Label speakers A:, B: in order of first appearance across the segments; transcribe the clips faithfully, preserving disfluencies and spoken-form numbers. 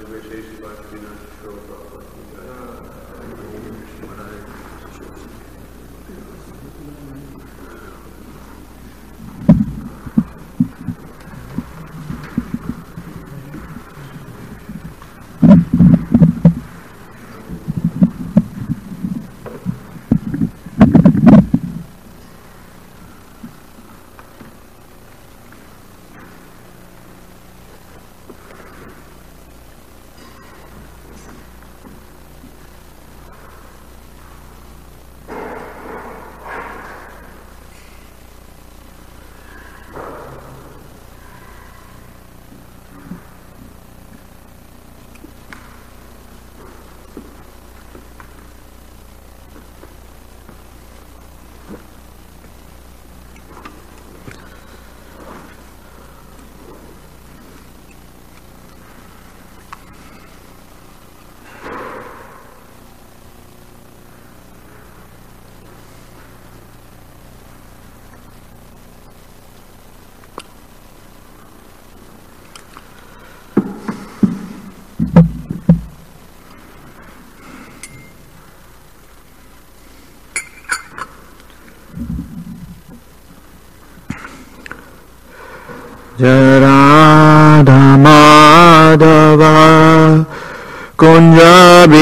A: Jai Radha Madhava Kunja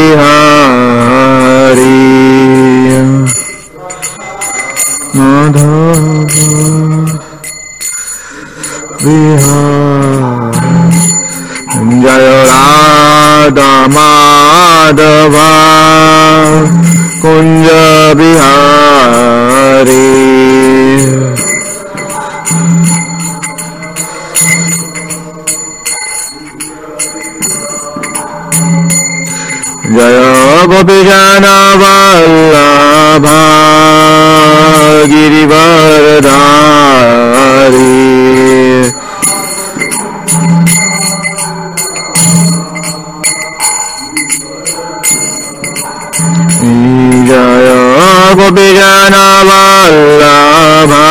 A: Bihari Madhava Bihari Jai Radha Madhava Kunja Bihari Jaya Gopijana Vallabha Girivardhari Jaya Gopijana Vallabha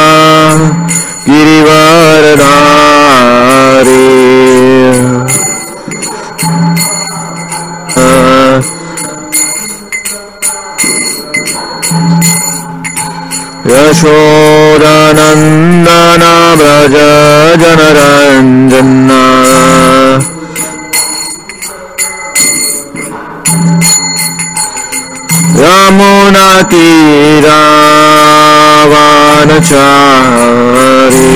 A: Girivardhari Yashodanandana Braja Janaranjana Yamuna Tira Vanachari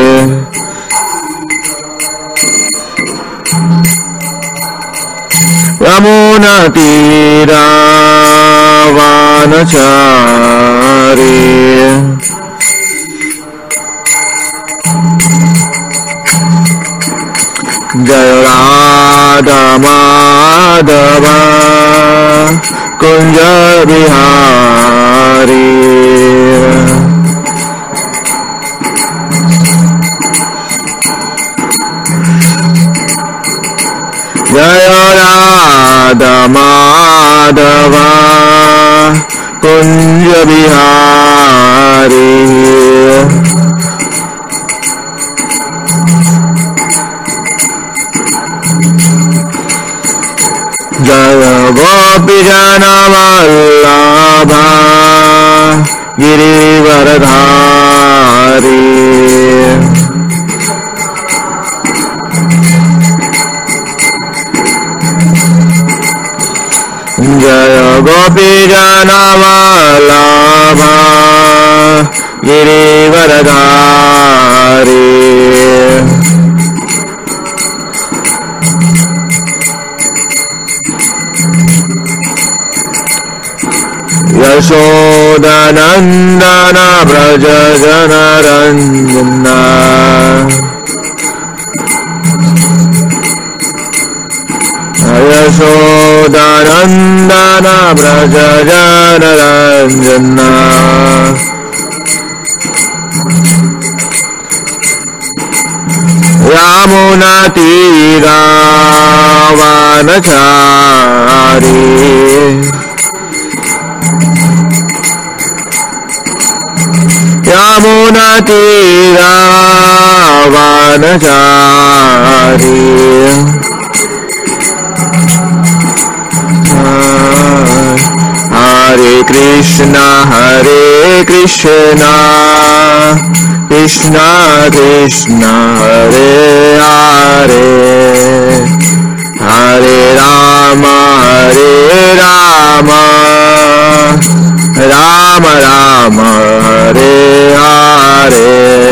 A: Yamuna Tira Vanachari Jaya Radha Madhava Kunja Bihari Jaya Radha Madhava Kunja Bihari Jaya Gopijana Vallabha Girivardhari Jaya Gopijana Vallabha Girivardhari Yashodanandana Braja Janaranjana Yashodanandana Braja Janaranjana Yamuna Tira Vanachari Yamuna Tira Vanachari Hare Krishna, Hare Krishna, Krishna Krishna, Hare Hare, Hare Rama, Hare Rama, Rama Rama, Hare Hare.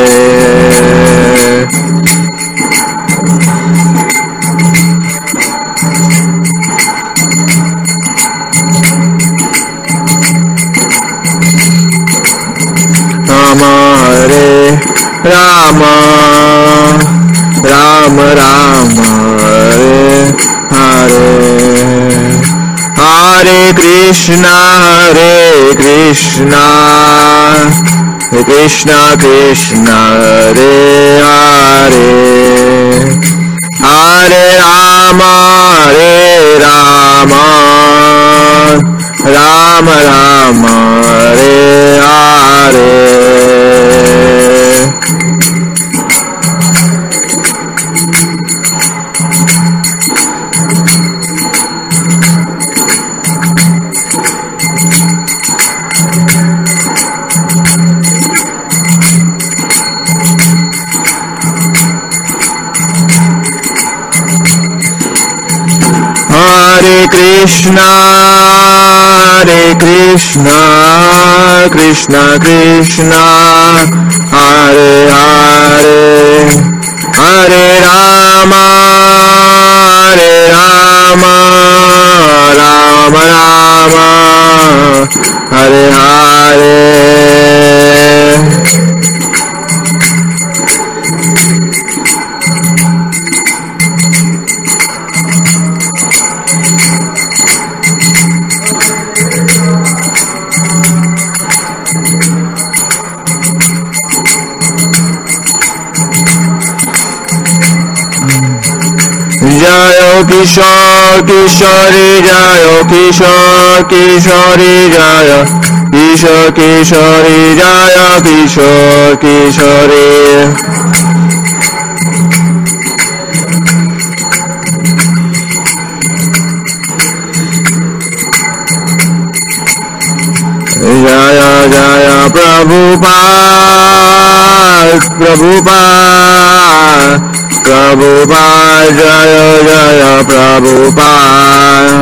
A: Rama Hare Rama, Rama Rama, Hare Hare, Hare Krishna, Hare Krishna, Krishna Krishna, Hare Hare, Hare Rama, Hare Rama, Rama Rama, Hare Hare. Hare Krishna, Hare Krishna, Krishna Krishna, Hare Hare, Hare Rama, Hare Rama, Rama Rama, Hare Hare. Jayo Kishore Kishore, Jayo Kishore Kishore, Jayo Kishore Kishore, Jayo Kishore Kishore. Jaya Jaya Prabhupada, Prabhupada, Prabhupada, Jaya Jaya Prabhupada.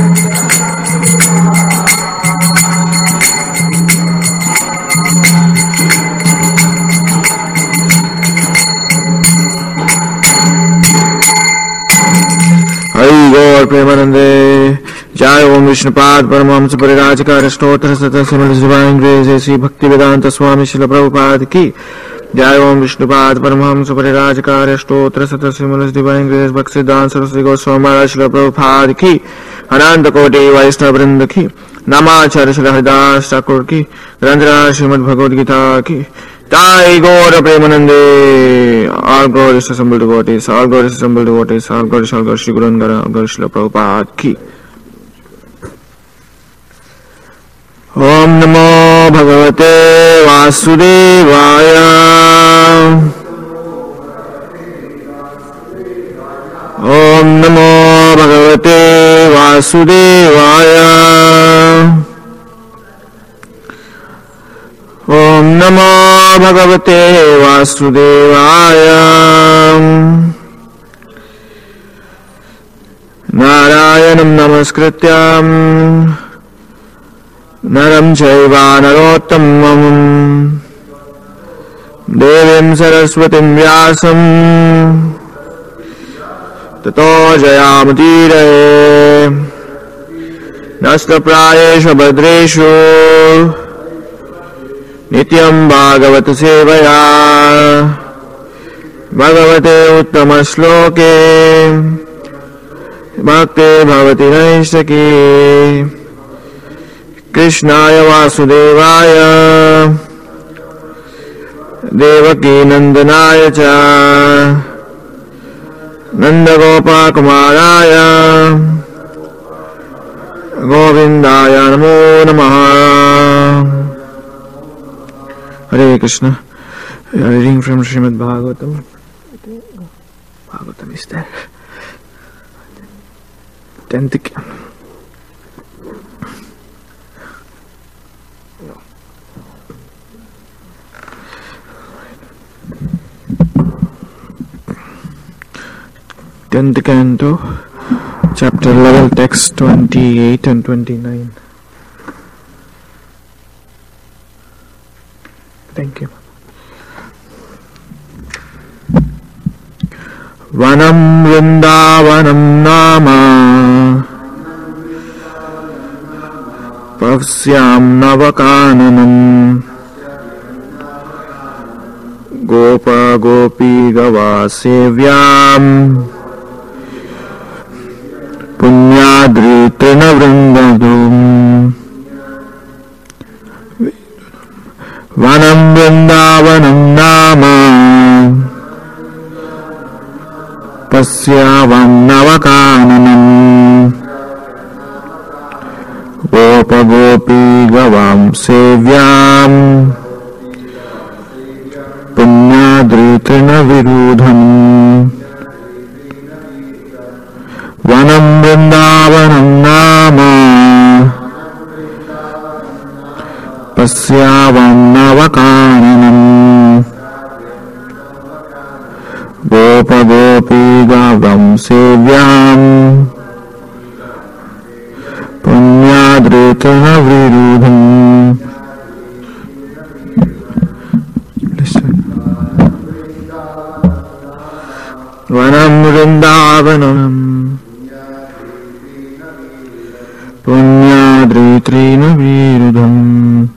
A: Hari Gaur Premanande. Jai Om Vishnupad Paramahamsa Parirajakara Stotra Sata Similis Divine Grace Sri Bhakti Vedanta Swami Srila Prabhupada Ki. Jai Om Vishnupad Paramahamsa Parirajakara Stotra Sata Similis Divine Grace Bhakti Vedanta Saraswati Goswami Maharaj Srila Prabhupada Ki. Ananta Koti Vaishnava Vrinda Ki. Namacharya Srila Haridas Thakur Ki. Grandhara Srimad Bhagavad Gita Ki. Jai Gaur Premanande. All glory is assembled devotees, all glory is assembled devotees, all glory is all glory Shri Guru Angara, all glory Srila Prabhupada Ki. Om Namo Bhagavate Vasudevaya. Om Namo Bhagavate Vasudevaya. Om Namo Bhagavate Vasudevaya. Narayanam Namaskrityam Naram Chaiva Narottamam Devim Saraswatim Vyasam Tato Jayamutire Nasta Prayesha Bhadreshu Nityam Bhagavata Sevaya Bhagavate Uttama Shloke Bhakti Bhavati Naishtaki Krishnaya Vasudevaya Devaki Nandanaya Cha Nandagopa Kumaraya Govindaya Namo Namaha. Hare Krishna. Reading from Srimad Bhagavatam. Bhagavatam is there. tenth tenth Canto, Chapter eleven, Text twenty-eight and twenty-nine. Thank you. Vanam Vrindavanam Nama Pasyam Navakananam Gopa Gopi Gava Sevyam Punyadri Trinavrindadum Vanam Vrindavanam Nama Pasyavam Navakananam Gopa Gopi Gavam Sevyam Punyadri Trinavirudham Vanam Vrindavanam Nama Pasyavam Navakananam Gopa Gopi Gavam Sevyam Punyadri Trinavirudham. Listen. Vanam Vrindavanam Punyadri Trinavirudham.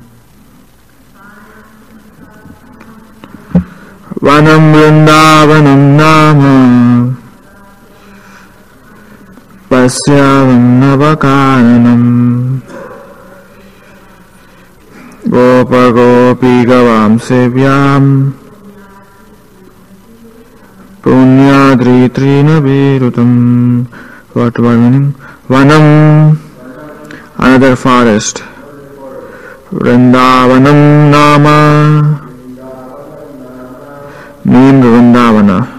A: Vanam Vrindavanam Nama Pasyavam Navakananam Gopa Gopi Gavam Sevyam Punyadri Trinavirudham. What was meaning? Vanam, another forest. Vrindavanam Nama, named Vrindavana.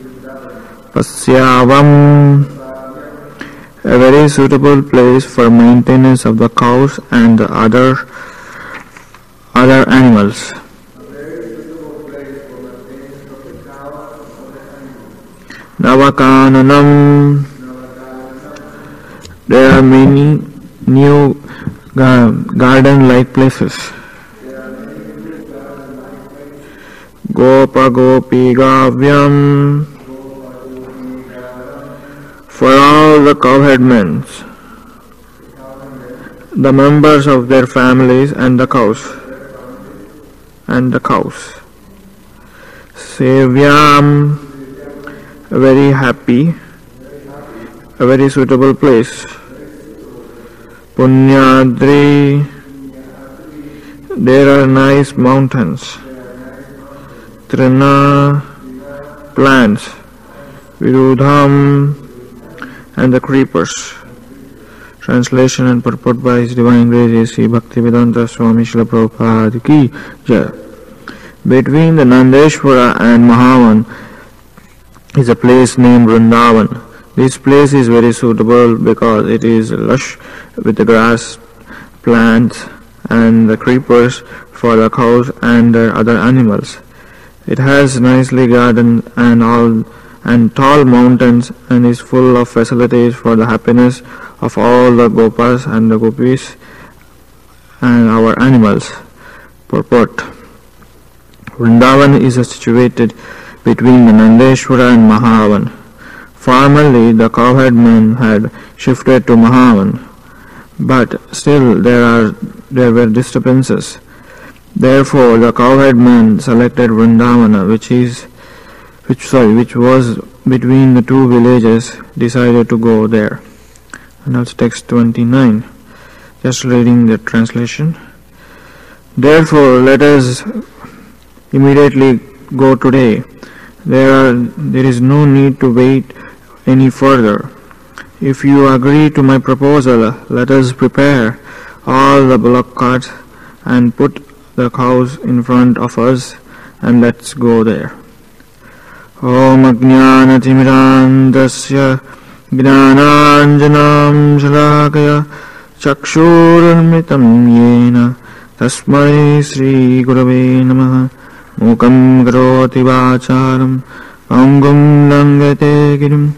A: Pasyavam, a very suitable place for maintenance of the cows and the other other animals. Navakananam, there are many new garden-like places. Gopa Gopi Gavyam, for all the cowherdmen, the members of their families and the cows, and the cows. Sevyam, very happy, a very suitable place. Punyadri, there are nice mountains. Trina, plants. Virudham, and the creepers. Translation and purport by His Divine Grace Sri Bhaktivedanta Swami Srila Prabhupada Ki Jai. Between the Nandeshwara and Mahavan is a place named Vrindavan. This place is very suitable because it is lush with the grass, plants, and the creepers for the cows and the other animals. It has nicely gardened and all and tall mountains and is full of facilities for the happiness of all the gopas and the gopis and our animals. Purport. Vrindavan is situated between the Nandeshwara and Mahavan. Formerly the cowherdmen had shifted to Mahavan, but still there are there were disturbances. Therefore the cowherdmen selected Vrindavana, which is which sorry which was between the two villages, decided to go there. And that's text twenty-nine. Just reading the translation. Therefore let us immediately go today. There are there is no need to wait any further. If you agree to my proposal, let us prepare all the bullock carts and put the cows in front of us, and let's go there. Om Ajnanatimidandasya Gnananjanam Shalakaya Chakshurunmitam Yena Tasmai Sri Gurave Namaha. Mukam Karoti Vacharam Pangum Langate Girim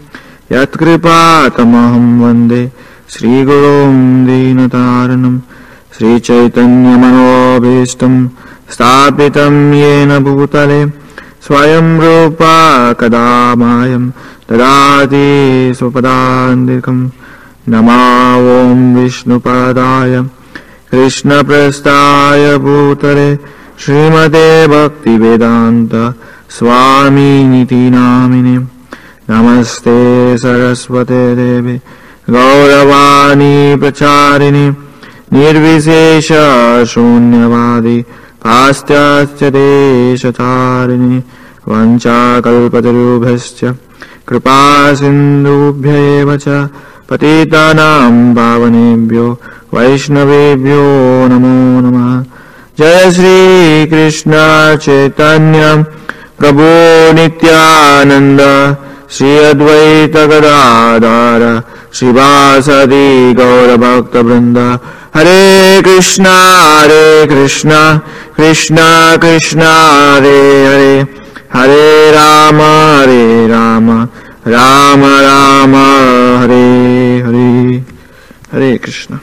A: Yatkripatamaham vande Sri Gurum Dinataranam Sri Chaitanya Manobhishtam Sthapitam Yena Bhutale Swayam Rupa Kadamayam Tadati Supadandikam Nama Om Vishnupadaya Krishna Prastaya Bhutale Srimate Bhakti Vedanta Swami Niti Namine Namaste Saraswate Devi Gauravani Pracharini Nirvisesha Shunyavadi Pastyasya Deshatarini Vancha Kalpatarubhascha Kripa Sindhubhya Evacha Patitanam Bhavanebhyo Vaishnavebhyo Namo Namah Jai Shri Krishna Chaitanya Prabhu Nityananda Shri Advaita Gadadhara Srivasadi Gaura Bhakta Vrinda Hare Krishna Hare Krishna Krishna Krishna Hare Hare Hare Rama Hare Rama Rama Rama Hare Hare Hare Krishna.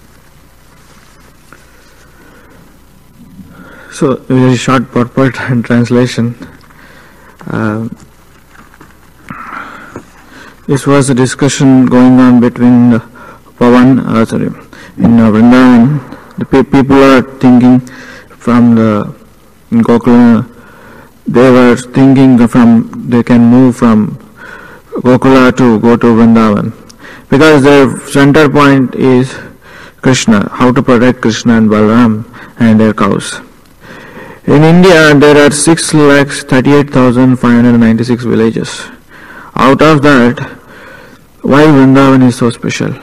A: So, a very short purport and translation. Uh, this was a discussion going on between uh, Pavan, uh, sorry, in uh, Vrindavan. The pe- people are thinking from the in Gokula, they were thinking from they can move from Gokula to go to Vrindavan because their center point is Krishna, how to protect Krishna and Balaram and their cows. In India, there are six lakhs thirty-eight thousand five hundred ninety-six villages. Out of that, why Vrindavan is so special?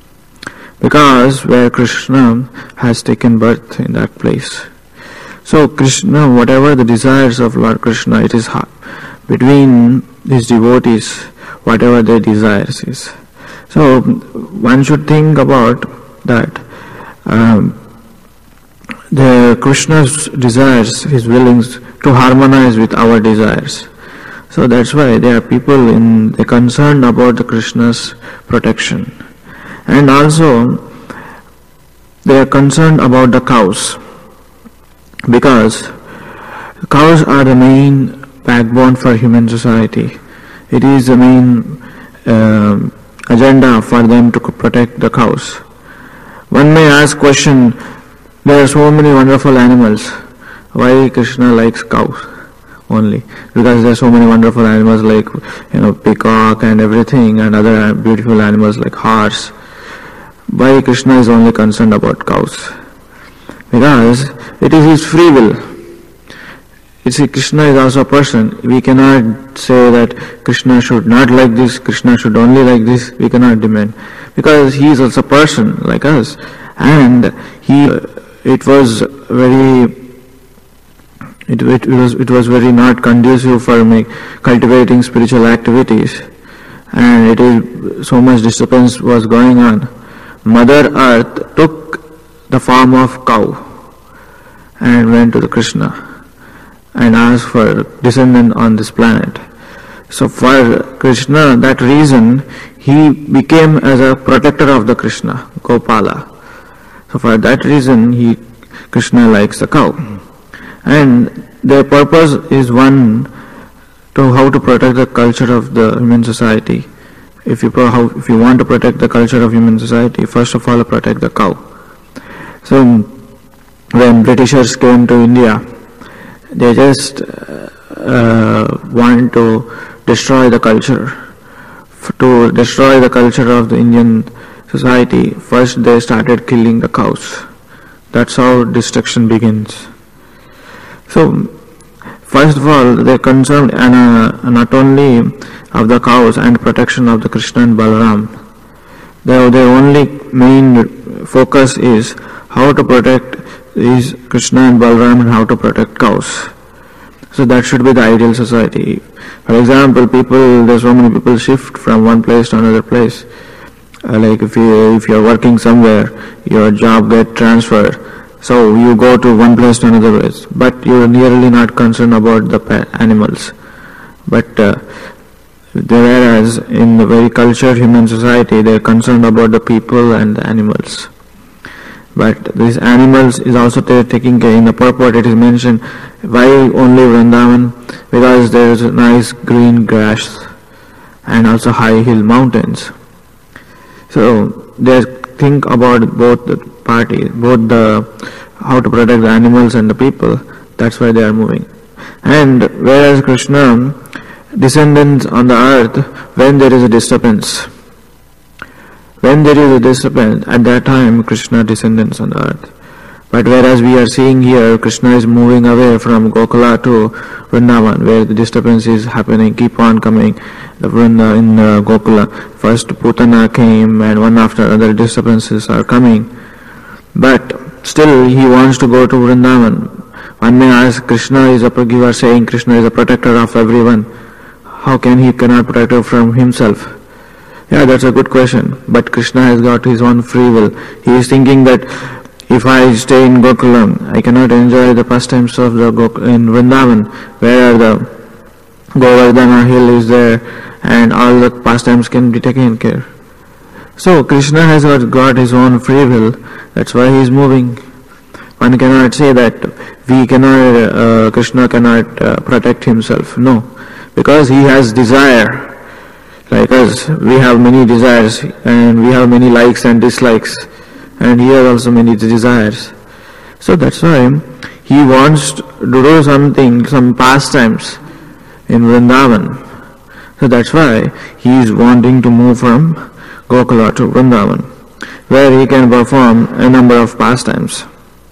A: Because where Krishna has taken birth in that place. So Krishna, whatever the desires of Lord Krishna, it is between his devotees, whatever their desires is. So one should think about that. Um, The Krishna's desires, his willings to harmonize with our desires. So that's why there are people in they're concerned about the Krishna's protection. And also they are concerned about the cows. Because cows are the main backbone for human society. It is the main uh, agenda for them to protect the cows. One may ask question, there are so many wonderful animals. Why Krishna likes cows only? Because there are so many wonderful animals like, you know, peacock and everything, and other beautiful animals like horse. Why Krishna is only concerned about cows? Because it is his free will. You see, Krishna is also a person. We cannot say that Krishna should not like this, Krishna should only like this. We cannot demand. Because he is also a person like us. And he... It was very, it, it, it was it was very not conducive for me cultivating spiritual activities, and it is so much disturbance was going on. Mother Earth took the form of cow and went to the Krishna and asked for descendant on this planet. So for Krishna, that reason he became as a protector of the Krishna, Gopala. So for that reason, he Krishna likes the cow, and their purpose is one to how to protect the culture of the human society. If you pro, how, if you want to protect the culture of human society, first of all protect the cow. So when Britishers came to India, they just uh, want to destroy the culture. To destroy the culture of the Indian society, first they started killing the cows. That's how destruction begins. So, first of all, they're concerned and, uh, not only of the cows and protection of the Krishna and Balaram. Their, their only main focus is how to protect these Krishna and Balaram and how to protect cows. So that should be the ideal society. For example, people, there's so many people shift from one place to another place. Uh, like if you if you're working somewhere, your job get transferred, so you go to one place to another place, but you're nearly not concerned about the pet animals. But uh, whereas whereas in the very cultured human society, they are concerned about the people and the animals. But these animals is also taking care. In the purport it is mentioned, why only Vrindavan? Because there is a nice green grass and also high hill mountains. So they think about both the parties, both the how to protect the animals and the people. That's why they are moving. And whereas Krishna descendants on the earth, when there is a disturbance, when there is a disturbance, at that time Krishna descendants on the earth. But whereas we are seeing here, Krishna is moving away from Gokula to Vrindavan, where the disturbance is happening, keep on coming. The Vrinda in uh, Gokula, first Putana came, and one after other disturbances are coming. But still, he wants to go to Vrindavan. One may ask, Krishna is a, you are saying Krishna is a protector of everyone. How can he cannot protect her from himself? Yeah, that's a good question. But Krishna has got his own free will. He is thinking that if I stay in Gokulam, I cannot enjoy the pastimes of the Gok- in Vrindavan, where the Govardhana hill is there, and all the pastimes can be taken care. So Krishna has got his own free will. That's why he is moving. One cannot say that we cannot, uh, Krishna cannot uh, protect himself. No, because he has desire. Like us, we have many desires, and we have many likes and dislikes, and he has also many desires. So that's why he wants to do something, some pastimes in Vrindavan. So that's why he is wanting to move from Gokula to Vrindavan, where he can perform a number of pastimes.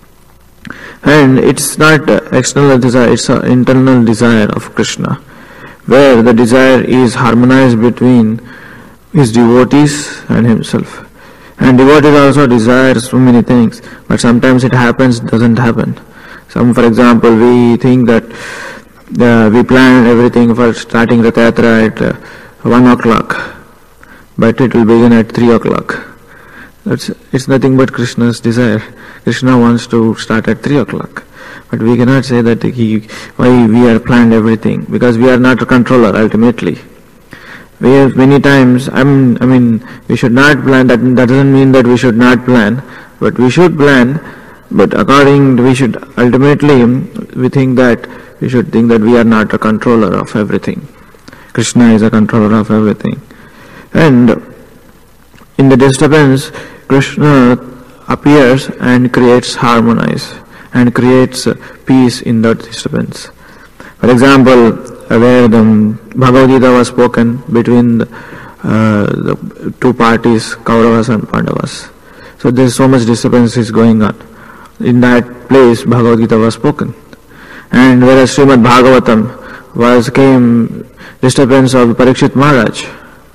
A: And it's not external desire, it's an internal desire of Krishna, where the desire is harmonized between his devotees and himself. And devotees also desire so many things, but sometimes it happens, doesn't happen. Some, for example, we think that uh, we plan everything for starting Rath Yatra at uh, one o'clock, but it will begin at three o'clock. That's, it's nothing but Krishna's desire. Krishna wants to start at three o'clock. But we cannot say that he, why we are planned everything, because we are not a controller ultimately. We have many times, I mean, I mean, we should not plan, that, that doesn't mean that we should not plan, but we should plan, but according, we should ultimately, we think that, we should think that we are not a controller of everything. Krishna is a controller of everything. And in the disturbance, Krishna appears and creates harmonize and creates peace in that disturbance. For example, where the Bhagavad Gita was spoken between the, uh, the two parties, Kauravas and Pandavas. So there is so much disturbance is going on. In that place, Bhagavad Gita was spoken. And whereas Srimad Bhagavatam was came disturbance of Parikshit Maharaj.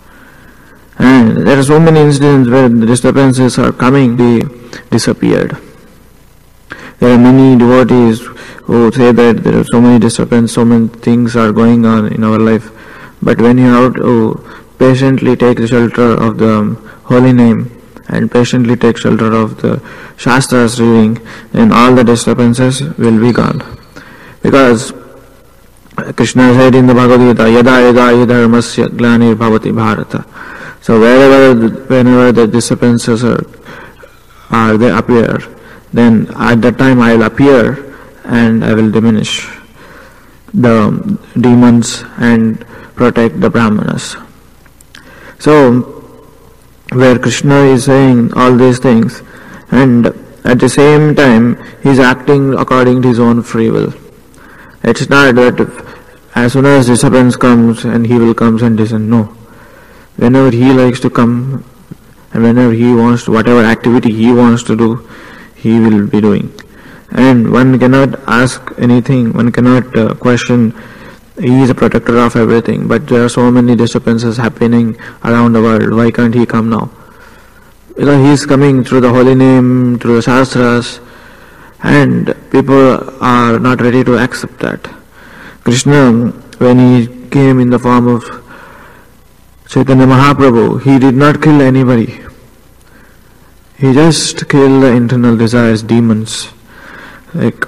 A: And there are so many incidents where the disturbances are coming, they disappeared. There are many devotees who say that there are so many disturbances, so many things are going on in our life. But when you have to patiently take the shelter of the holy name and patiently take shelter of the Shastras reading, then all the disturbances will be gone. Because Krishna said in the Bhagavad Gita, Yada yada yadharmasya glanir bhavati bharata. So wherever, whenever the disturbances are, are they appear, then at that time I will appear and I will diminish the demons and protect the Brahmanas. So, where Krishna is saying all these things, and at the same time he is acting according to his own free will. It's not that if, as soon as disturbance comes and he will come and listen. No. Whenever he likes to come and whenever he wants to, whatever activity he wants to do, he will be doing. And one cannot ask anything, one cannot uh, question, he is a protector of everything, but there are so many disturbances happening around the world, why can't he come now? Because he is coming through the holy name, through the Shastras, and people are not ready to accept that. Krishna, when he came in the form of Chaitanya Mahaprabhu, he did not kill anybody. He just killed the internal desires, demons. Like,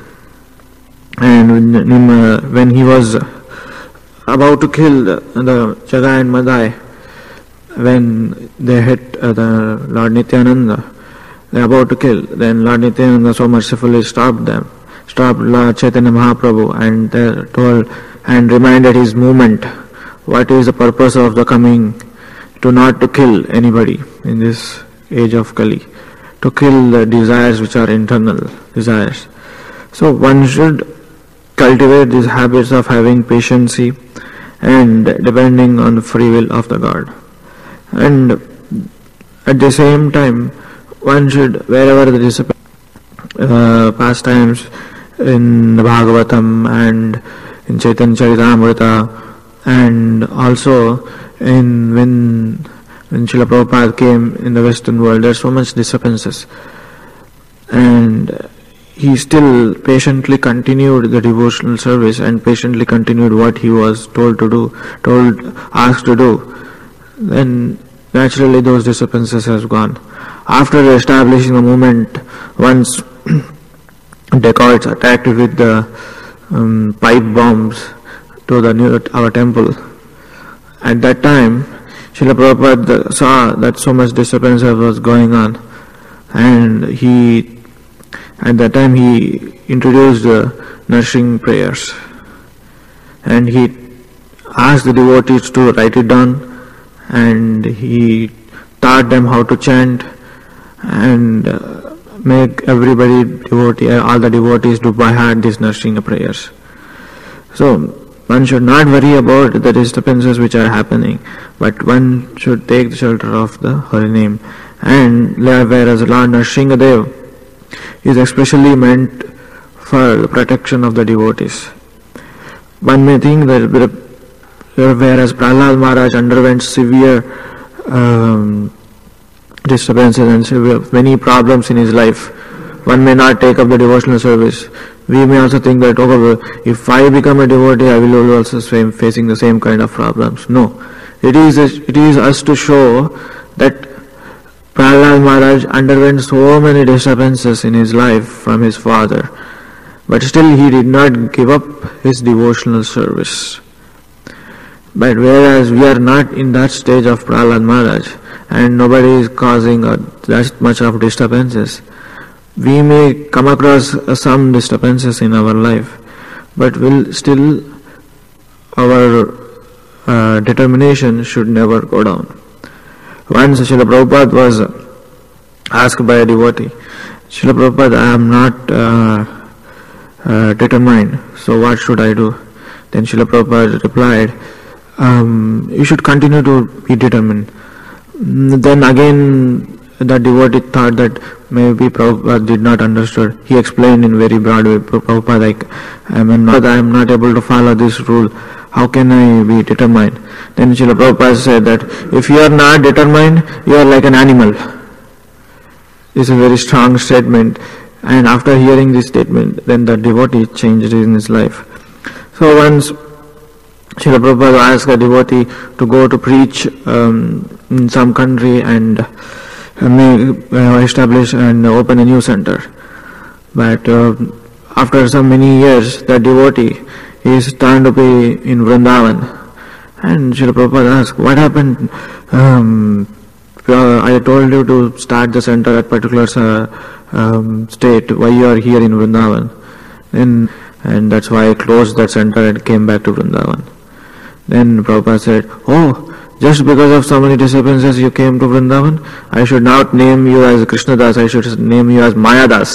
A: and when, when he was about to kill the, the Jagai and Madai, when they hit uh, the Lord Nityananda, they are about to kill. Then Lord Nityananda so mercifully stopped them, stopped Lord Chaitanya Mahaprabhu, and they told and reminded his movement. What is the purpose of the coming? To not to kill anybody in this age of Kali, to kill the desires which are internal desires. So one should cultivate these habits of having patience and depending on the free will of the God. And at the same time, one should, wherever there is a uh, pastimes in the Bhagavatam and in Chaitanya Charitamrita, and also in when when Srila Prabhupada came in the Western world, there are so much disturbances, and he still patiently continued the devotional service and patiently continued what he was told to do, told, asked to do. Then naturally those disturbances has gone. After establishing the movement, once dacoits attacked with the um, pipe bombs to the new, our temple. At that time, Srila Prabhupada saw that so much disturbance was going on, and he, at that time, he introduced the nursing prayers, and he asked the devotees to write it down, and he taught them how to chant and uh, make everybody devotee, all the devotees do by heart these nursing prayers. So one should not worry about the disturbances which are happening, but one should take the shelter of the holy name. And whereas Lord Nrsingadev is especially meant for the protection of the devotees. One may think that whereas Prahlad Maharaj underwent severe um, disturbances and severe, many problems in his life, one may not take up the devotional service. We may also think that, oh, if I become a devotee, I will also be facing the same kind of problems. No, it is it is us to show that Prahlad Maharaj underwent so many disturbances in his life from his father, but still he did not give up his devotional service. But whereas we are not in that stage of Prahlad Maharaj, and nobody is causing uh, that much of disturbances, we may come across uh, some disturbances in our life, but will still our uh, determination should never go down. Once Srila Prabhupada was asked by a devotee, Srila Prabhupada, I am not uh, uh, determined, so what should I do? Then Srila Prabhupada replied, um, you should continue to be determined. Then again the devotee thought that maybe Prabhupada did not understand. He explained in very broad way, Prabhupada, like, I am not, I am not able to follow this rule. How can I be determined? Then Srila Prabhupada said that if you are not determined, you are like an animal. It's a very strong statement. And after hearing this statement, then the devotee changed in his life. So once Srila Prabhupada asked a devotee to go to preach um, in some country and uh, make, uh, establish and open a new center. But uh, after so many years, the devotee is turned to be in Vrindavan. And Srila Prabhupada asked, what happened? Um, uh, I told you to start the center at particular uh, um, state. Why you are here in Vrindavan? And, and that's why I closed that center and came back to Vrindavan. Then Prabhupada said, oh, just because of so many disturbances you came to Vrindavan, I should not name you as Krishnadas, I should name you as Mayadas.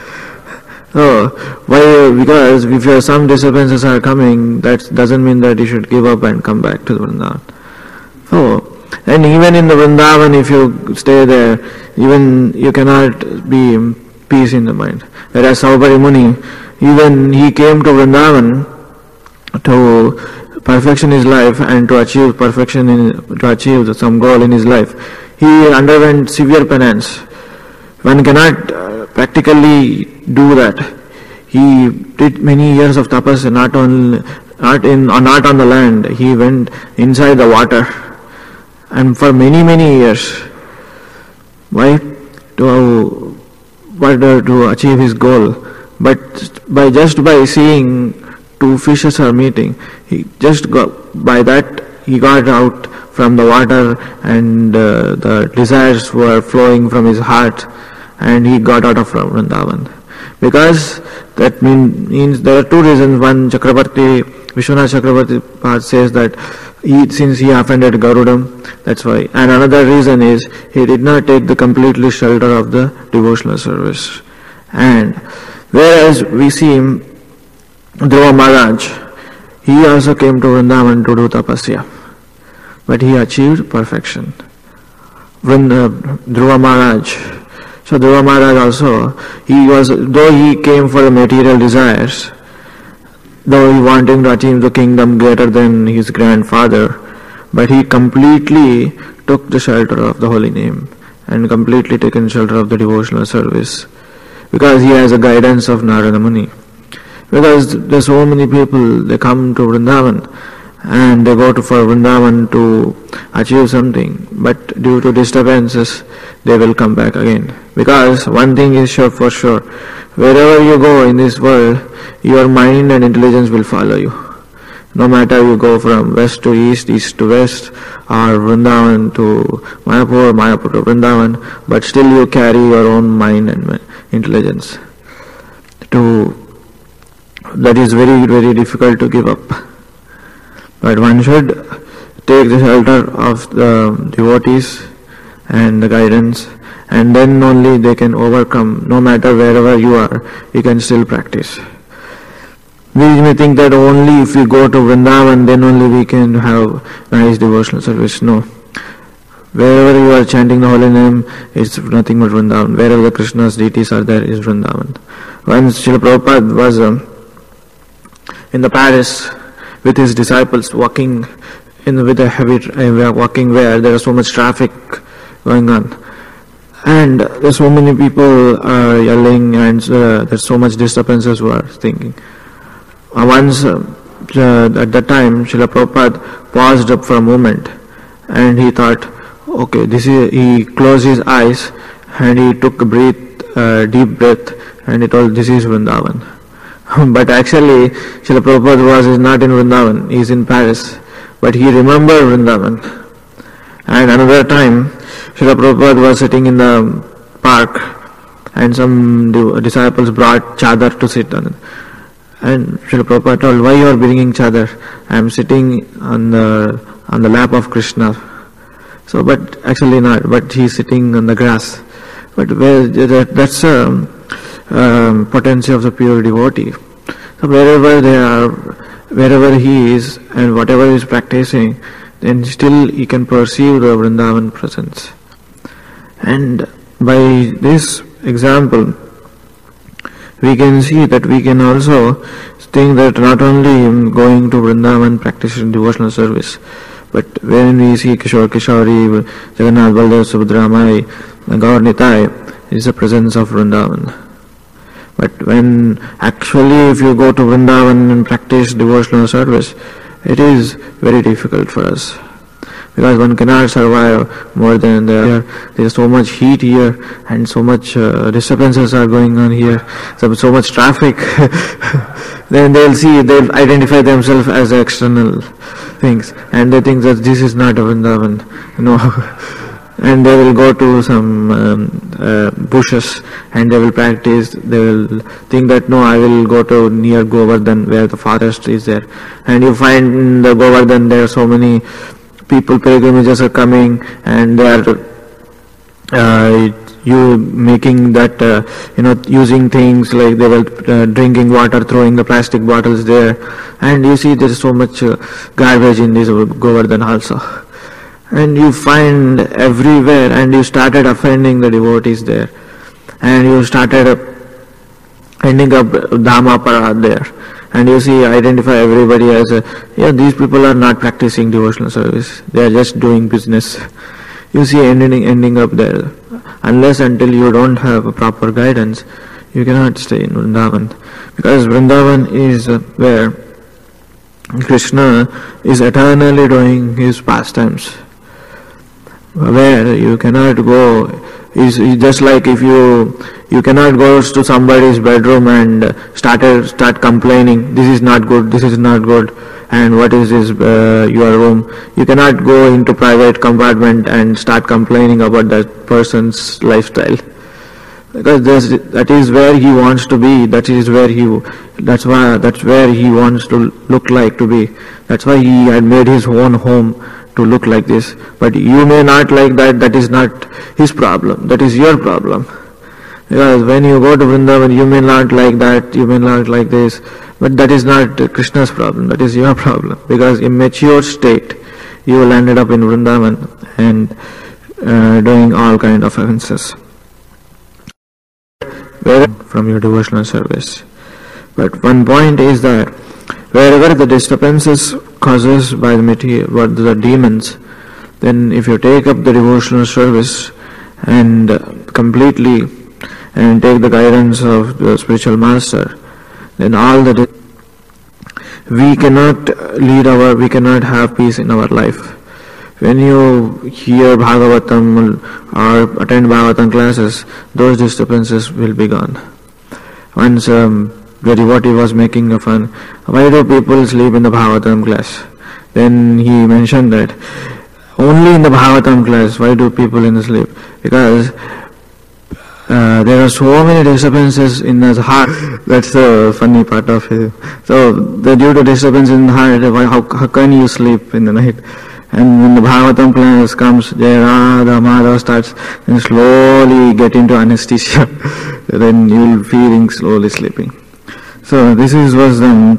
A: So, why? Because if your some disturbances are coming, that doesn't mean that you should give up and come back to Vrindavan. So, and even in the Vrindavan, if you stay there, even you cannot be peace in the mind. Whereas Saubhari Muni, even he came to Vrindavan to perfection his life and to achieve perfection in, to achieve some goal in his life. He underwent severe penance. One cannot uh, practically do that. He did many years of tapas, not on, not in, or not on the land. He went inside the water, and for many many years. Why? To what uh, to achieve his goal. But by just by seeing two fishes are meeting, he just got by that he got out from the water and uh, the desires were flowing from his heart, and he got out of Vrindavan. Because that mean, means there are two reasons. One, Chakravarti, Vishwanath Chakravarti Pad says that he, since he offended Garudam, that's why. And another reason is he did not take the completely shelter of the devotional service. And whereas we see Dhruva Maharaj, he also came to Vrindavan to do tapasya, but he achieved perfection. Vrind, Dhruva Maharaj, so Dhruva Maharaj also, he was, though he came for the material desires, though he wanted to achieve the kingdom greater than his grandfather, but he completely took the shelter of the holy name and completely taken shelter of the devotional service, because he has a guidance of Narada Muni. Because there's so many people, they come to Vrindavan and they go to for Vrindavan to achieve something, but due to disturbances they will come back again. Because one thing is sure for sure, wherever you go in this world, your mind and intelligence will follow you. No matter you go from west to east, east to west, or Vrindavan to Mayapur, Mayapur to Vrindavan, but still you carry your own mind and intelligence. To that is very, very difficult to give up. But one should take the shelter of the devotees and the guidance, and then only they can overcome. No matter wherever you are, you can still practice. We may think that only if we go to Vrindavan, then only we can have nice devotional service. No. Wherever you are chanting the holy name, it's nothing but Vrindavan. Wherever the Krishna's deities are there, is Vrindavan. Once Srila Prabhupada was um, in the Paris with his disciples, walking in with a heavy uh, walking where there is so much traffic going on, and there's so many people are yelling, and uh, there's so much disturbances who are thinking. Uh, once uh, uh, at that time, Srila Prabhupada paused up for a moment, and he thought, okay, this is. He closed his eyes and he took a breath, uh, deep breath, and he told, "This is Vrindavan." But actually, Srila Prabhupada was not in Vrindavan, he is in Paris. But he remembered Vrindavan. And another time, Srila Prabhupada was sitting in the park, and some disciples brought chadar to sit on it. And Srila Prabhupada told, "Why you are bringing chadar? I am sitting on the on the lap of Krishna." So, but actually not. But he is sitting on the grass. But where that, that's a um, potency of the pure devotee. So wherever they are, wherever he is, and whatever he is practicing, then still he can perceive the Vrindavan presence. And by this example, we can see that we can also think that not only going to Vrindavan practicing devotional service, but when we see Kishore Kishori, Jagannath Baldev, Subhadra Mai, Gaur Nitai, is the presence of Vrindavan. But when actually if you go to Vrindavan and practice devotional service, it is very difficult for us. Because one cannot survive more than there. There is so much heat here, and so much uh, disturbances are going on here, so, so much traffic. Then they'll see, they'll identify themselves as external things, and they think that this is not a Vrindavan, you know. And they will go to some um, uh, bushes, and they will practice. They will think that no, I will go to near Govardhan where the forest is there. And you find in the Govardhan there are so many people, pilgrimages are coming, and they are uh, you making that uh, you know using things like they were uh, drinking water, throwing the plastic bottles there, and you see there is so much uh, garbage in this Govardhan also. And you find everywhere, and you started offending the devotees there, and you started ending up Dhamma Parad there, and you see identify everybody as a, yeah, these people are not practicing devotional service, they are just doing business. You see ending ending up there. Unless until you don't have a proper guidance, you cannot stay in Vrindavan, because Vrindavan is uh, where Krishna is eternally doing his pastimes. Where you cannot go is, is just like if you you cannot go to somebody's bedroom and started start complaining, this is not good, this is not good, and what is his uh, your room. You cannot go into private compartment and start complaining about that person's lifestyle, because that is where he wants to be. That is where he that's why that's where he wants to look like to be. That's why he had made his own home to look like this. But you may not like that. That is not his problem. That is your problem. Because when you go to Vrindavan, you may not like that, you may not like this, but that is not Krishna's problem, that is your problem. Because in mature state, you will end up in Vrindavan and uh, doing all kind of offenses from your devotional service. But one point is that wherever the disturbances causes by the material, by the demons, then if you take up the devotional service and uh, completely and take the guidance of the spiritual master, then all the di- we cannot lead our, we cannot have peace in our life. When you hear Bhagavatam or attend Bhagavatam classes, those disturbances will be gone. Once um, the devotee was making a fun, why do people sleep in the Bhagavatam class? Then he mentioned that only in the Bhagavatam class, why do people in the sleep? Because Uh, there are so many disturbances in his heart. That's the funny part of it. So, the, due to disturbance in the heart, how, how can you sleep in the night? And when the Bhagavatam class comes, Jai Radha Madhava starts, and slowly get into anesthesia. Then you will feeling slowly sleeping. So, this is was the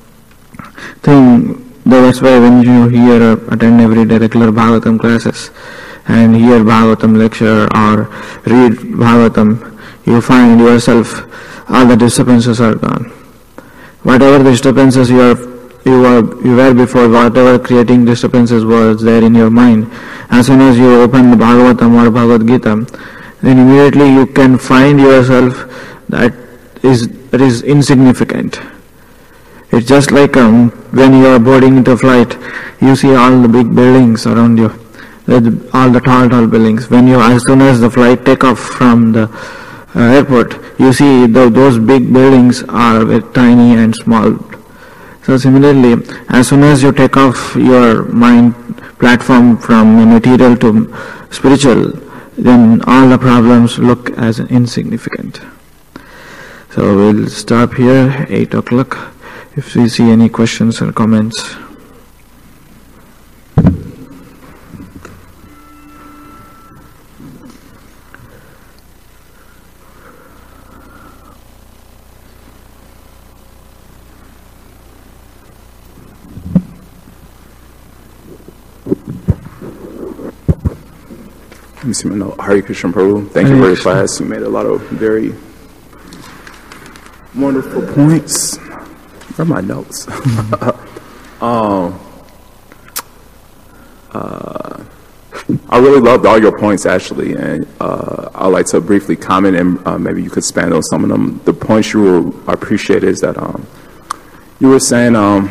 A: thing. That's why when you hear or attend every day regular Bhagavatam classes, and hear Bhagavatam lecture or read Bhagavatam, you find yourself all the disturbances are gone. Whatever disturbances you are you are you were before, whatever creating disturbances was there in your mind, as soon as you open the Bhagavatam or Bhagavad Gita, then immediately you can find yourself that is that is insignificant. It's just like um, when you are boarding into a flight, you see all the big buildings around you. All the tall, tall buildings. When you, as soon as the flight take off from the uh, airport, you see the, those big buildings are very tiny and small. So similarly, as soon as you take off your mind platform from material to spiritual, then all the problems look as insignificant. So we'll stop here, eight o'clock. If we see any questions or comments.
B: Let me see my note. Hare Krishna Prabhu, thank you for your class. You made a lot of very wonderful points. Where are my notes? um, uh, I really loved all your points, actually, and uh, I'd like to briefly comment, and uh, maybe you could expand on some of them. The points you were, I appreciate is that um, you were saying um,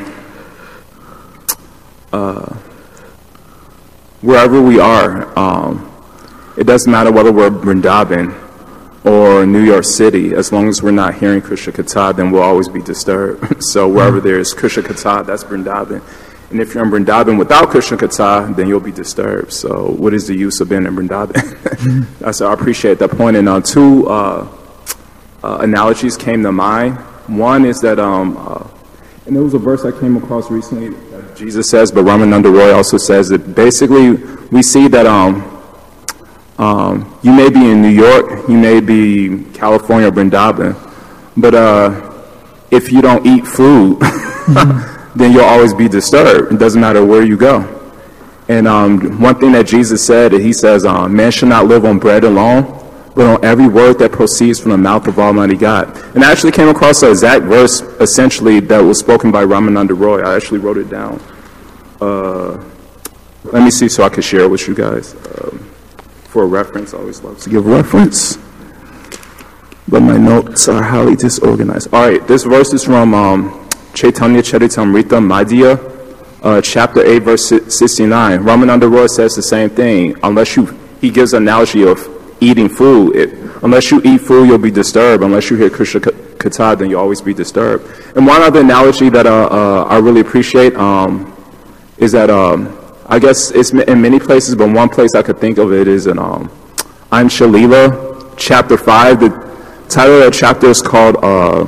B: uh, wherever we are, um, it doesn't matter whether we're Vrindavan or New York City, as long as we're not hearing Krishna Katha, then we'll always be disturbed. So wherever there's Krishna Katha, that's Vrindavan. And if you're in Vrindavan without Krishna Katha, then you'll be disturbed. So what is the use of being in Vrindavan? So I appreciate that point. And uh, two uh, uh, analogies came to mind. One is that, um, uh, and there was a verse I came across recently that Jesus says, but Ramananda Roy also says that basically we see that um, Um, you may be in New York, you may be California or Vrindavan, but uh, if you don't eat food, then you'll always be disturbed. It doesn't matter where you go. And um, one thing that Jesus said, he says, uh, man should not live on bread alone, but on every word that proceeds from the mouth of Almighty God. And I actually came across the exact verse, essentially, that was spoken by Ramananda Roy. I actually wrote it down. Uh, let me see so I can share it with you guys. Um, For a reference, I always love to give reference, but my notes are highly disorganized. All right, this verse is from um, Chaitanya Charitamrita Madhya, uh, chapter eight, verse sixty-nine. Ramananda Roy says the same thing. Unless you, he gives an analogy of eating food. It, unless you eat food, you'll be disturbed. Unless you hear Krishna Kata, then you'll always be disturbed. And one other analogy that uh, uh, I really appreciate um, is that um, I guess it's in many places, but one place I could think of it is in um, I'm Shalila, chapter five. The title of the chapter is called uh,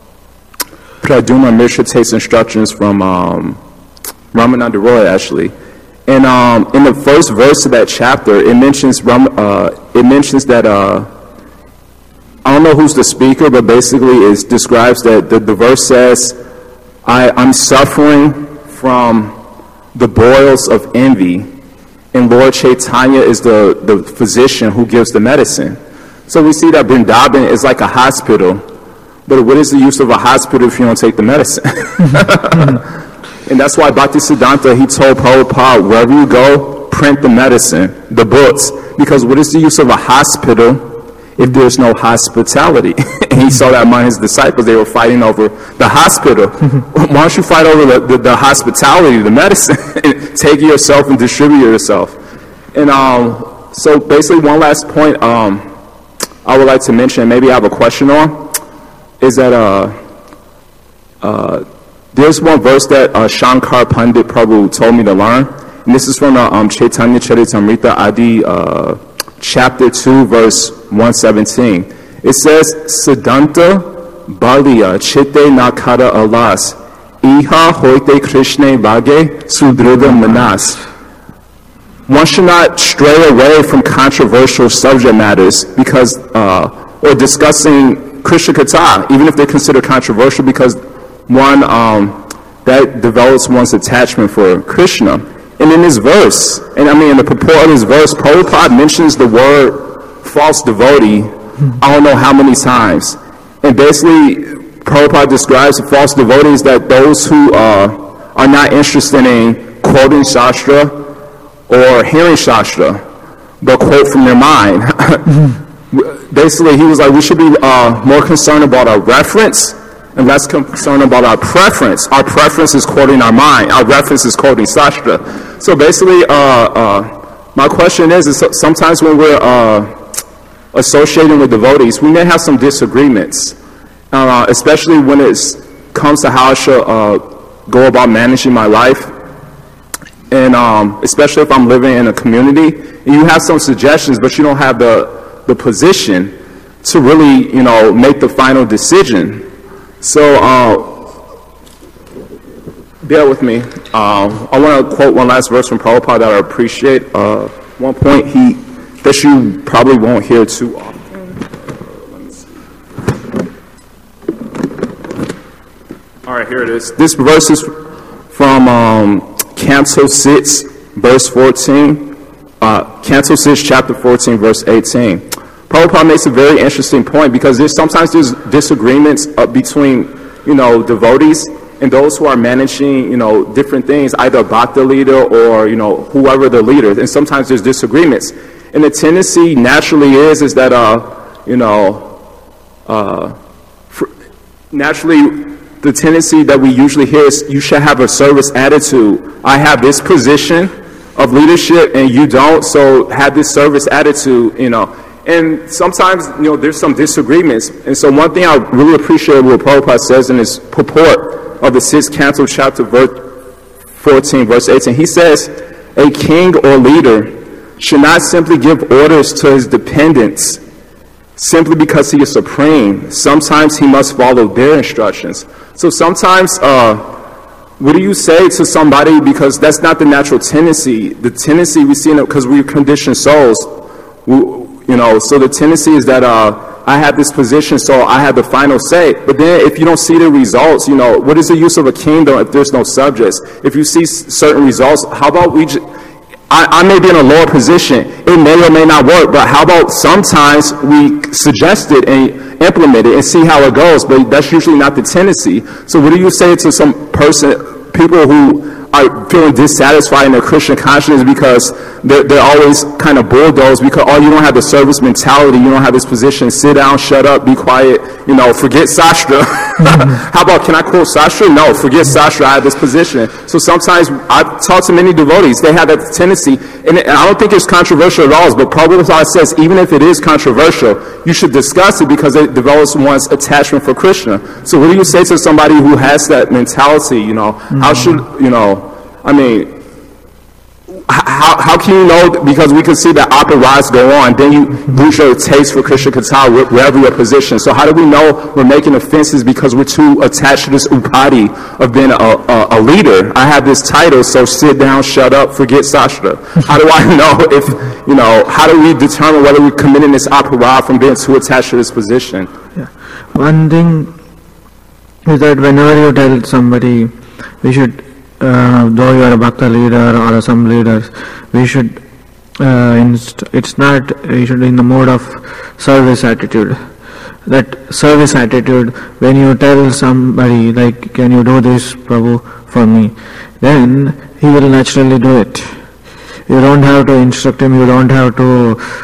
B: Praduma Mishra Takes Instructions from um, Ramananda Roy, actually. And um, in the first verse of that chapter, it mentions Ram, uh, it mentions that uh, I don't know who's the speaker, but basically it describes that the, the verse says, I, I'm suffering from the boils of envy, and Lord Chaitanya is the, the physician who gives the medicine. So we see that Vrindavan is like a hospital, but what is the use of a hospital if you don't take the medicine? And that's why Bhaktisiddhanta, he told Prabhupada, wherever you go, print the medicine, the books, because what is the use of a hospital if there's no hospitality? And he saw that among his disciples, they were fighting over the hospital. Why don't you fight over the, the, the hospitality, the medicine, and take it yourself and distribute it yourself? And um, so basically one last point um, I would like to mention, maybe I have a question on, is that uh, uh, there's one verse that uh, Shankar Pandit Prabhu told me to learn, and this is from uh, um, Chaitanya Charitamrita Adi, uh, chapter two, verse one seventeen. It says, Siddhanta Balia Chitte Nakara Alas, Iha Hoite Krishna Vage Sudrida Manas. One should not stray away from controversial subject matters because, uh, or discussing Krishna Katha, even if they're considered controversial, because one, um, that develops one's attachment for Krishna. And in this verse, and I mean in the purport of this verse, Prabhupada mentions the word false devotee, I don't know how many times. And basically, Prabhupada describes the false devotees that those who uh, are not interested in quoting Shastra or hearing Shastra, but quote from their mind. Basically, he was like, we should be uh, more concerned about our reference and less concerned about our preference. Our preference is quoting our mind. Our reference is quoting Shastra. So basically, uh, uh, my question is, is sometimes when we're uh, associating with devotees, we may have some disagreements, uh, especially when it comes to how I should uh, go about managing my life. And um, especially if I'm living in a community, and you have some suggestions, but you don't have the, the position to really, you know, make the final decision. So, uh, bear with me. Uh, I want to quote one last verse from Prabhupada that I appreciate. Uh, one point he that you probably won't hear too often. Let me see. All right, here it is. This verse is from um, Canto six, verse fourteen. Uh, Canto six, chapter fourteen, verse eighteen. Prabhupada makes a very interesting point because there's sometimes there's disagreements uh, between, you know, devotees and those who are managing, you know, different things, either a bhakta leader or, you know, whoever the leader. And sometimes there's disagreements. And the tendency naturally is, is that, uh, you know, uh, for, naturally the tendency that we usually hear is you should have a service attitude. I have this position of leadership and you don't, so have this service attitude, you know. And sometimes, you know, there's some disagreements. And so one thing I really appreciate what Prabhupada says in his purport of the sixth canto, chapter verse fourteen, verse eighteen. He says, a king or leader should not simply give orders to his dependents simply because he is supreme. Sometimes he must follow their instructions. So sometimes, uh, what do you say to somebody, because that's not the natural tendency. The tendency we see in it, because we're conditioned souls, we, you know, so the tendency is that uh, I have this position, so I have the final say. But then if you don't see the results, you know, what is the use of a kingdom if there's no subjects? If you see s- certain results, how about we just, I, I may be in a lower position. It may or may not work, but how about sometimes we suggest it and implement it and see how it goes? But that's usually not the tendency. So what do you say to some person, people who are feeling dissatisfied in their Christian consciousness because they're, they're always kind of bulldozed because, oh, you don't have the service mentality, you don't have this position, sit down, shut up, be quiet, you know, forget Sastra. How about, can I quote Sastra? No, forget Sastra, I have this position. So sometimes, I've talked to many devotees, they have that tendency, and I don't think it's controversial at all, but Prabhupada says, even if it is controversial, you should discuss it because it develops one's attachment for Krishna. So what do you say to somebody who has that mentality, you know, mm-hmm. how should, you know, I mean, how, how can you know, because we can see that operas go on, then you lose your taste for Krishna Katha wherever your position. So how do we know we're making offenses because we're too attached to this upadi of being a, a, a leader? I have this title, so sit down, shut up, forget Sastra. How do I know if, you know, how do we determine whether we're committing this opera from being too attached to this position?
A: Yeah. One thing is that whenever you tell somebody, we should, Uh, though you are a bhakta leader or some leaders, we should, uh, inst- it's not, we should in the mode of service attitude. That service attitude, when you tell somebody, like, can you do this, Prabhu, for me, then he will naturally do it. You don't have to instruct him, you don't have to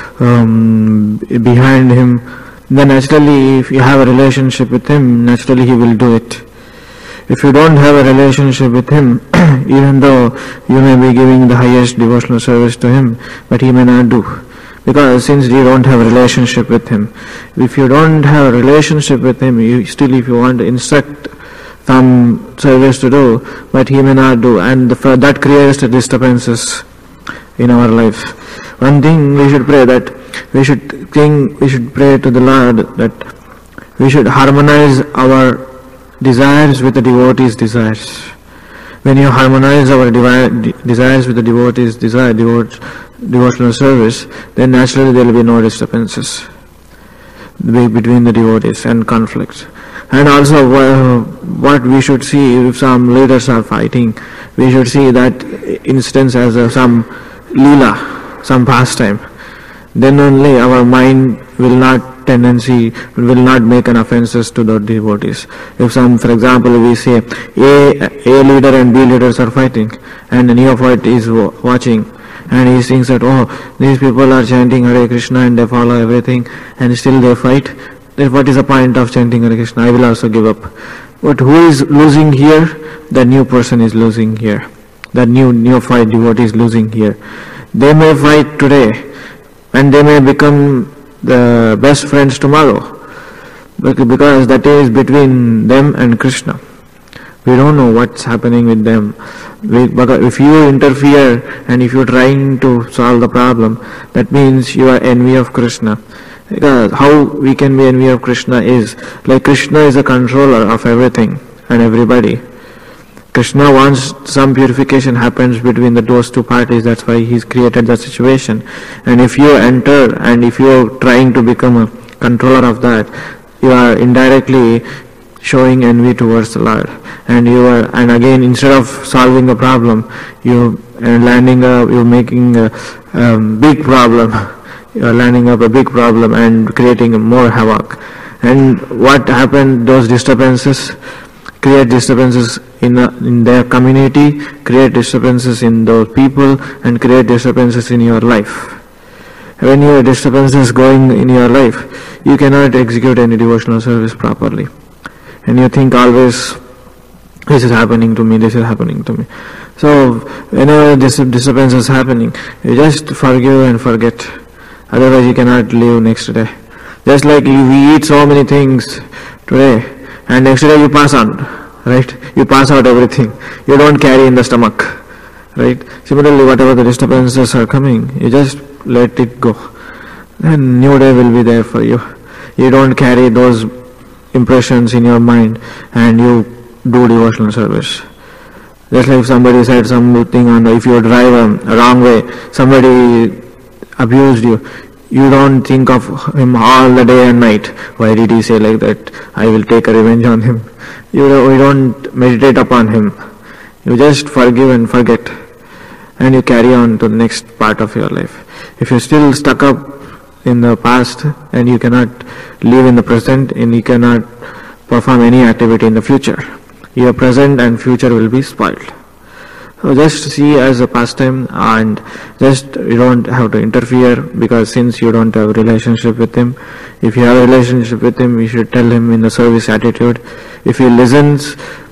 A: um, behind him. Then naturally, if you have a relationship with him, naturally he will do it. If you don't have a relationship with him, even though you may be giving the highest devotional service to him, but he may not do. Because since you don't have a relationship with him, if you don't have a relationship with him, you still if you want to instruct some service to do, but he may not do, and the, that creates the disturbances in our life. One thing we should pray that we should think, we should pray to the Lord that we should harmonize our desires with the devotees' desires. When you harmonize our devi- desires with the devotees' desire, devote, devotional service, then naturally there will be no disturbances between the devotees and conflicts. And also uh, what we should see, if some leaders are fighting, we should see that instance as a, some lila, some pastime. Then only our mind will not tendency will not make an offenses to the devotees. If some, for example, we say A, A leader and B leaders are fighting, and the neophyte is watching, and he thinks that, oh, these people are chanting Hare Krishna and they follow everything, and still they fight, then what is the point of chanting Hare Krishna? I will also give up. But who is losing here? The new person is losing here. The new neophyte devotee is losing here. They may fight today, and they may become the best friends tomorrow, because that is between them and Krishna. We don't know what's happening with them. We, if you interfere and if you're trying to solve the problem, that means you are envy of Krishna. Because how we can be envy of Krishna is, like Krishna is a controller of everything and everybody. Krishna wants some purification happens between the, those two parties, that's why he's created that situation. And if you enter and if you're trying to become a controller of that, you are indirectly showing envy towards the Lord. And you are, and again, instead of solving a problem, you are landing a, you're making a um, big problem. You're landing up a big problem and creating more havoc. And what happened, those disturbances, create disturbances in a, in their community, create disturbances in those people, and create disturbances in your life. When your disturbances going in your life, you cannot execute any devotional service properly. And you think always, this is happening to me, this is happening to me. So, whenever this disturbance is happening, you just forgive and forget. Otherwise you cannot live next day. Just like we eat so many things today, and next day you pass on, right? You pass out everything. You don't carry in the stomach, right? Similarly, whatever the disturbances are coming, you just let it go. Then new day will be there for you. You don't carry those impressions in your mind and you do devotional service. Just like somebody said something on, if you drive a wrong way, somebody abused you, you don't think of him all the day and night. Why did he say like that? I will take a revenge on him. You, you don't meditate upon him. You just forgive and forget. And you carry on to the next part of your life. If you're still stuck up in the past and you cannot live in the present and you cannot perform any activity in the future, your present and future will be spoiled. So just see as a pastime, and just you don't have to interfere, because since you don't have a relationship with him, if you have a relationship with him, you should tell him in the service attitude. If he listens,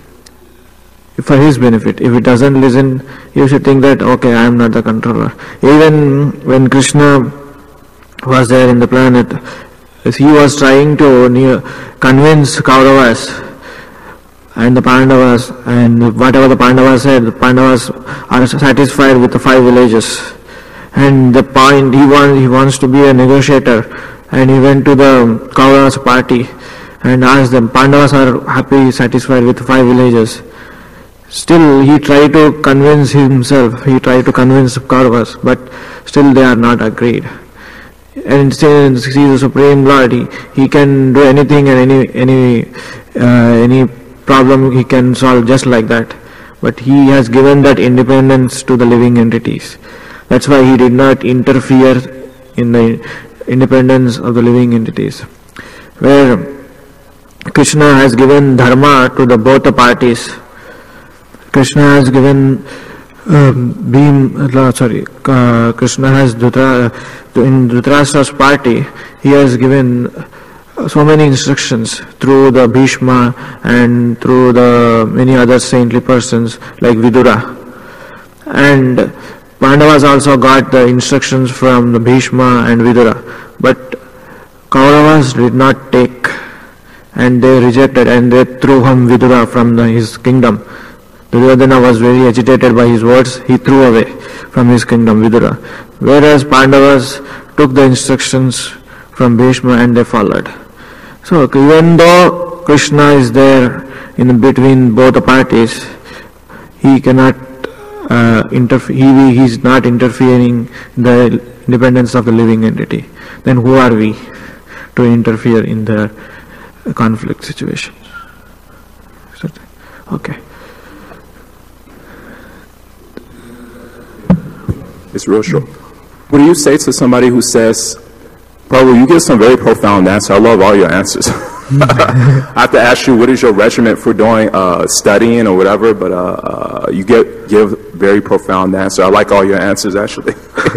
A: for his benefit. If he doesn't listen, you should think that, okay, I am not the controller. Even when Krishna was there in the planet, he was trying to convince Kauravas and the Pandavas, and whatever the Pandavas said, the Pandavas are satisfied with the five villages. And the point, he wants, he wants to be a negotiator, and he went to the Kauravas party and asked them, Pandavas are happy, satisfied with five villages. Still, he tried to convince himself, he tried to convince Kauravas, but still they are not agreed. And since he is the Supreme Lord, he, he can do anything and any any uh, any problem he can solve just like that. But he has given that independence to the living entities. That's why he did not interfere in the independence of the living entities. Where Krishna has given dharma to the both the parties. Krishna has given um, Bhim, uh, sorry, uh, Krishna has Dhutra, in Dhritarashtra's party, he has given so many instructions through the Bhishma and through the many other saintly persons like Vidura. And Pandavas also got the instructions from the Bhishma and Vidura. But Kauravas did not take, and they rejected, and they threw him Vidura from the, his kingdom. Duryodhana was very agitated by his words, he threw away from his kingdom Vidura. Whereas Pandavas took the instructions from Bhishma and they followed. So even though Krishna is there in between both the parties, he cannot uh, interfere, he, he is not interfering in the independence of the living entity. Then who are we to interfere in the conflict situation? Okay.
B: It's real short. What do you say to somebody who says, Prabhu, you give some very profound answers. I love all your answers. I have to ask you, what is your regimen for doing uh, studying or whatever, but uh, uh, you get, give very profound answers. I like all your answers, actually.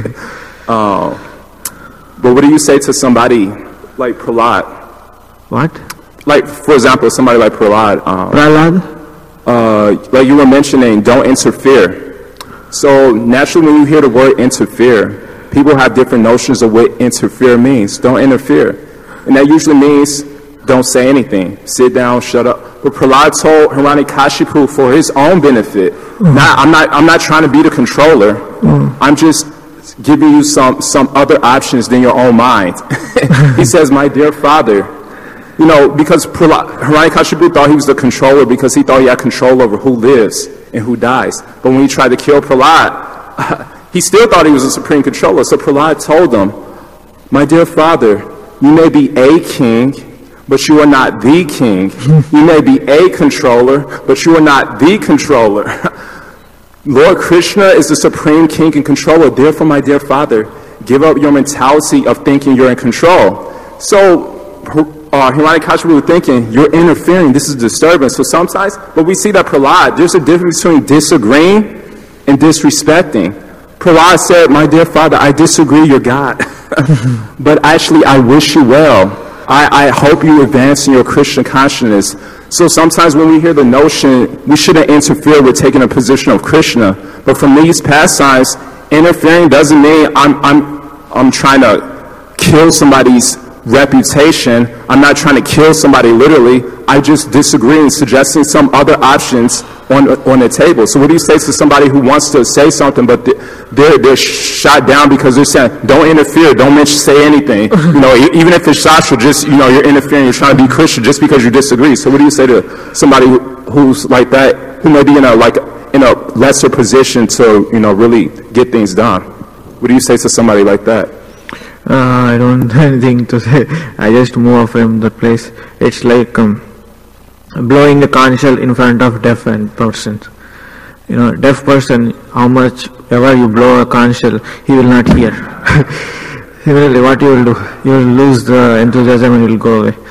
B: uh, but what do you say to somebody like Prahlad?
A: What?
B: Like, for example, somebody like Prahlad. Um,
A: Prahlad?
B: Uh, like you were mentioning, don't interfere. So naturally when you hear the word interfere, people have different notions of what interfere means. Don't interfere. And that usually means don't say anything. Sit down, shut up. But Prahlad told Hiranyakashipu for his own benefit. Mm. Not, I'm, not, I'm not trying to be the controller. Mm. I'm just giving you some, some other options than your own mind. He says, my dear father, you know, because Hiranyakashipu thought he was the controller because he thought he had control over who lives and who dies. But when he tried to kill Prahlad, he still thought he was the supreme controller. So Prahlad told him, my dear father, you may be a king, but you are not the king. You may be a controller, but you are not the controller. Lord Krishna is the supreme king and controller. Therefore, my dear father, give up your mentality of thinking you're in control. So, Uh, Hiranyakashipu was thinking, you're interfering, this is disturbance. So sometimes, but we see that Prahlad, there's a difference between disagreeing and disrespecting. Prahlad said, my dear father, I disagree, you're God. But actually, I wish you well. I, I hope you advance in your Krishna consciousness. So sometimes when we hear the notion, we shouldn't interfere with taking a position of Krishna. But from these pastimes, interfering doesn't mean I'm, I'm, I'm trying to kill somebody's reputation. I'm not trying to kill somebody literally. I just disagree and suggesting some other options on on the table. So what do you say to somebody who wants to say something but they're they're shot down because they're saying don't interfere, don't mention, say anything. You know, even if it's Shastra, just you know you're interfering, you're trying to be Christian just because you disagree. So what do you say to somebody who's like that, who may be in a like in a lesser position to you know really get things done? What do you say to somebody like that?
A: Uh, I don't have anything to say. I just move from the place. It's like um, blowing a conch shell in front of deaf person. You know, deaf person, how much ever you blow a conch shell, he will not hear. Similarly, what you will do? You will lose the enthusiasm and you will go away.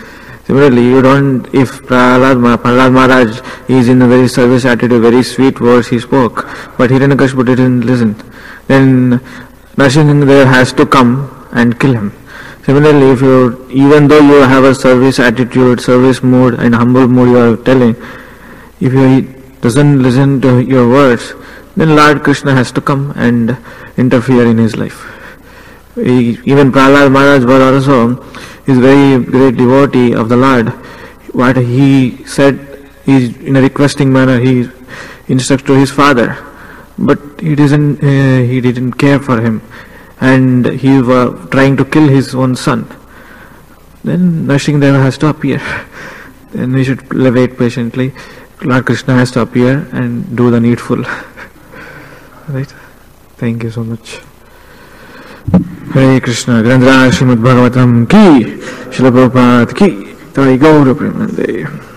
A: Similarly, you don't, if Prahlad, Prahlad Maharaj is in a very service attitude, very sweet words he spoke, but Hiranyakashipu didn't listen, then Nrsimhadev has to come and kill him. Similarly, if you, even though you have a service attitude, service mood and humble mood you are telling, if he doesn't listen to your words, then Lord Krishna has to come and interfere in his life. He, even Prahlad Maharaj was also is very great devotee of the Lord. What he said is in a requesting manner. He instructs to his father, but he didn't. Uh, he didn't care for him, and he was trying to kill his own son. Then Nrsimhadev has to appear. Then we should wait patiently. Lord Krishna has to appear and do the needful. Right? Thank you so much. Hare Krishna, Grandhara Srimad Bhagavatam ki, Srila Prabhupada ki, Tarai Gaura Premanande.